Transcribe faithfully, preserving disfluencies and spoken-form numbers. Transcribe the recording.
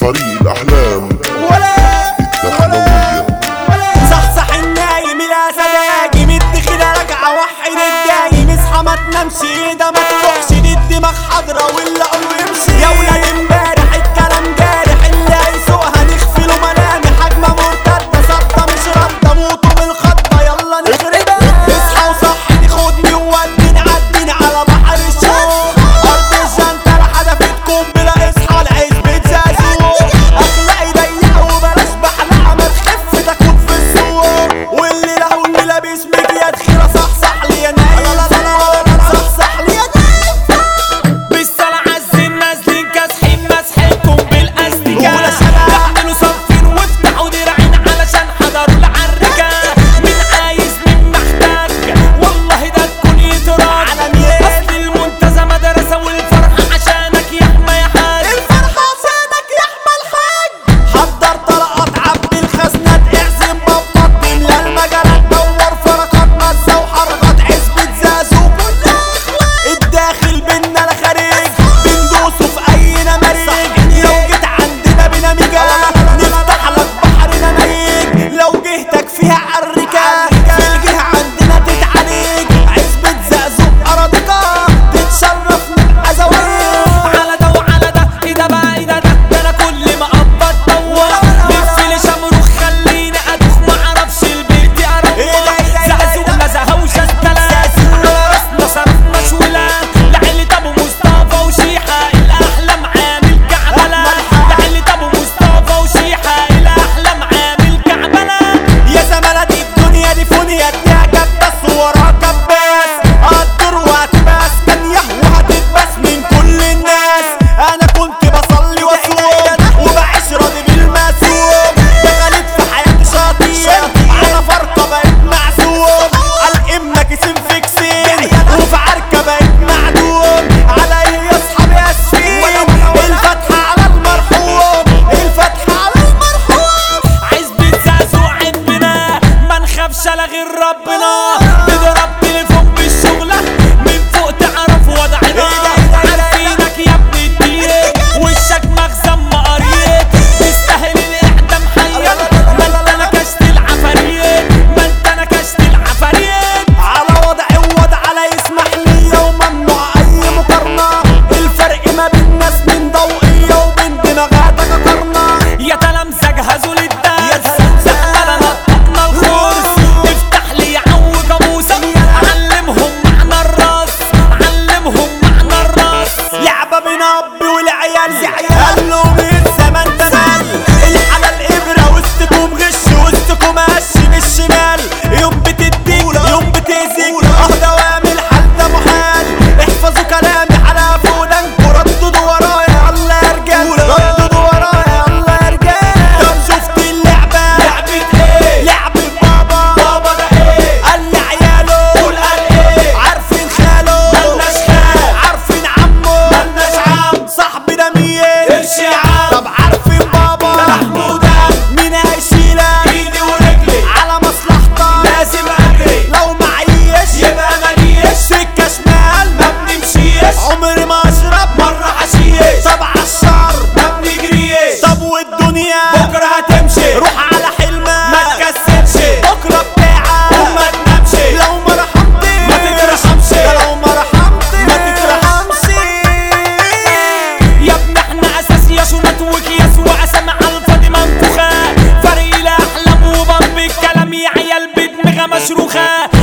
طريق الأحلام ولا الدخلوية. صحصح النايم الاسد هاجم الدخيلة راجعة وحد الدايم اصحى ما تنامش ايده ما تروحش دي الدماغ حاضرة واللي قلبه يمشي يا ولاد امبارح الكلام جارح اللي هيسوقها نغفله ملامح هجمة مرتدة ثابتة مش ردة موتوا بالخطة يلا نخربها اصحى وصحي خدني ووديني عديني على بحر الشوق ارض الجنتلة حدفتكم بلا اصحى العزبة زازوق اخلاقي ضيق وبلاش بحلقة ما تخف تاكل في السوق واللي لا واللي لابس مجية دخيلة صحصح لي يا نايم صحصح لي يا نايم بالصلاة عالزين نازلين كاسحين مسحتكم بالاستيكة اعملوا صفين وافتحوا دراعين علشان حضروا العركة مين عايز مين محتاج والله ده تكون يتراك اصل المنتزه مدرسة والفرحة عشانك يحمى يا حاج الفرحة عشانك يحمى الحاج حضر طلقات عبي الخزنات اعزم بابا تملى المجالات دور فرقات مزة وحركات عزبة زازو كلها اخوات الداخل بينا الخارج بندوسه في اي نماريج لو جيت عندنا بنميجة نفتح لك بحر نمايج لو جهتك فيها عركة في الجهة عندنا تتعالج عزبة زازو اراضيكا تتشرف نبقى زوايا على ده وعلى ده ايه ده بقى ايه ده ده ده انا كل ما ابط دور لف لي شمروخ خليني ادوخ معرفش البيت اروح زعزوق نزهه وشتلات على راسنا صرفنا شوله لعيلة ابو مصطفى وشيحه الاحلام عامل كعبله لعيلة ابو مصطفى وشيحه الاحلام عامل كعبله يا زمالة دي الدنيا دي فونيا اديها كباس وراها كباس هتدور وهتباس كانية وهتتباس من كل الناس انا كنت بصلي واصوم وبعيش راضي بالمسوم دخلت في حياتي شاطين على فرقة بقيت معزوم على امك اسم فيكسين وفي عركة بقيت معدوم على ايه يا اصحابي اسفين الفتحة على المرحوم الفتحة على المرحوم عزبة زازو عندنا ما نخافش على غير ربنا تضرب تليفون بالشغلة من فوق تعرف وضعنا عارفينك يا ابن الدين وشك مخزن مقاريط تستاهل الاعدام حيا ما انت نكشت العفاريت ما انت نكشت العفاريت على وضعي ووضع لا يسمح لي وممنوع اي مقارنة الفرق ما بين ناس من ضوئية وبين دماغاتك قرنة يا تلامذة جهزوا للدرس زقنا نطقنا الخرس افتح لي يا عو جاموسة علمهم معنى الراس علمهم معنى الراس لعبة بين اب والعيال قال لهم الزمن تمال الحلال ابرة وسطكم غش وسطكم قش من الشمال يوم بتدي يوم بتأذي اه دوام الحل ده محال احفظوا كلامي على فودانكوا رددوا ورايا الله يا رجال رددوا ورايا الله يا رجال طب شفت اللعبة لعبة ايه لعبة بابا بابا ده ايه قال لي عياله قول قال ايه عارفين خاله ملناش خال عارفين عمه ملناش عم صاحبي ده مين قرشي عم طب عارفين بابا ده محمود مين هيشيلك ايدي ورجلي على مصلحتك لازم اجري لو معيش يبقى ماليش سكة شمال ما بنمشيش عمري ما اشرب مرة حشيش طب عالشر ما بنجريش طب والدنيا بكرة هتمشي روح على حلمك ما تكسلش بكرة بتاعك وما تنامش لو ما رحمتش ما تترحمش لو ما رحمتش ما تترحمش يا ابني احنا اساس يا شنط وكياس واسامي على الفاضي منفوخه فريق الاحلام وبمب الكلام يا عيال بدماغها مشروخه